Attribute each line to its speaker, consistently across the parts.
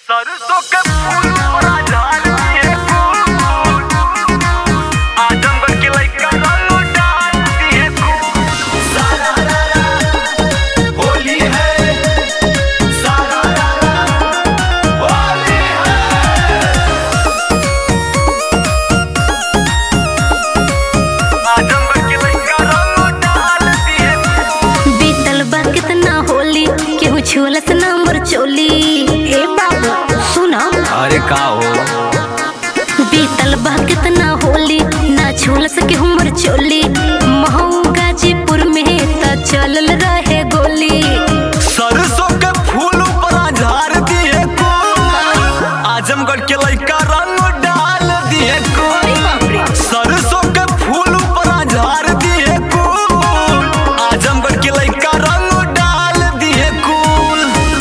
Speaker 1: सरसों के फूल बड़ा झाड़ी फूल आजमगढ़ के लइका रंग डाल दिए खूब। सारा रारा होली है, सारा रारा होली है। आजमगढ़ के लइका रंग डाल दिए खूब।
Speaker 2: बीतल बा कितना होली केहू छुअलस ना मोर चोली। ए बाबा सुना,
Speaker 1: अरे का हो
Speaker 2: बीतल बा कितना होली ना छुअलस केहू मोर चोली। महू गाजीपुर में त चलल रहे गोली।
Speaker 1: सरसों के फूल बड़ा झाड़ दिए खूब आजमगढ़ के लइका रंग डाल दिए खूब। सरसों के फूल बड़ा झाड़ दिए खूब आजमगढ़ के लइका रंग डाल दिए खूब।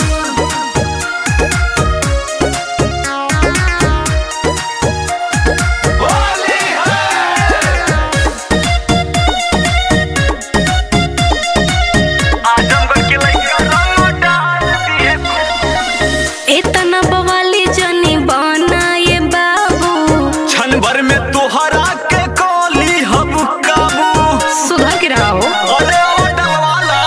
Speaker 1: होली है, आजमगढ़ के लइका रंग डाल दिए खूब।
Speaker 2: इतना बवाली जनी बना ये बाबू,
Speaker 1: क्षण भर में तोहरा के कोली हब काबू।
Speaker 2: सुधा के रहो।
Speaker 1: अरे ओ डलवाला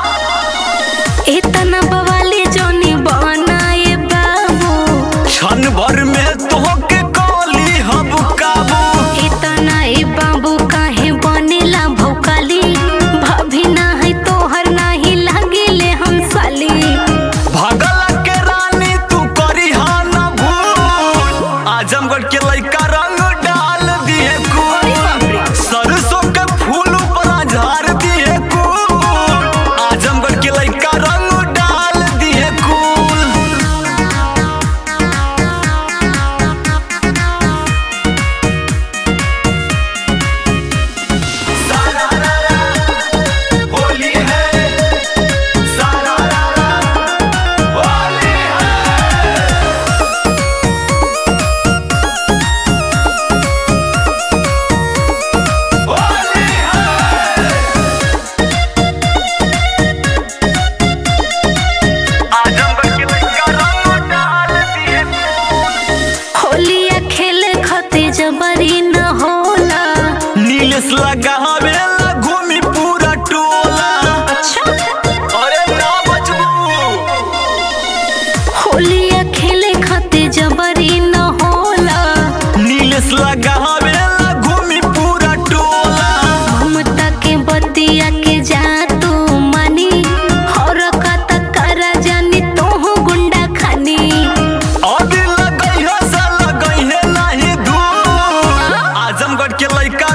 Speaker 2: इतना बवाली जनी बना ये बाबू,
Speaker 1: क्षण भर में तोहके कोली हब काबू।
Speaker 2: इतना ए बाबू काहे बनेला भौकाली। भाभी ना है तोहर नाही लागिले हम साली।
Speaker 1: भगल के रानी तू करी हा ना भूल आजमगढ़ के लइका रंग डाल दिए खूब। सरसों के फूल बड़ा झाड़ दिए खूब आजमगढ़ के लइका रंग डाल दिए खूब। सारा रारा होली है, सारा रारा होली है। होली है, आजमगढ़ के लइका रंग डाल दिए खूब।
Speaker 2: होलिया खेले खते जबरी न होला।
Speaker 1: नीलेश लगावेला घूमी पूरा टोला। अरे ना बचबू
Speaker 2: होलिया खेले खते जबरी न होला।
Speaker 1: नीलेश लगावेला घूमी पूरा टोला।
Speaker 2: ममता के बतिया के जा तू मानी। और कत करा जानी तोहू गुंडा खानी।
Speaker 1: अभी लगई है सा लगई है नहीं धूल आजमगढ़ के लइका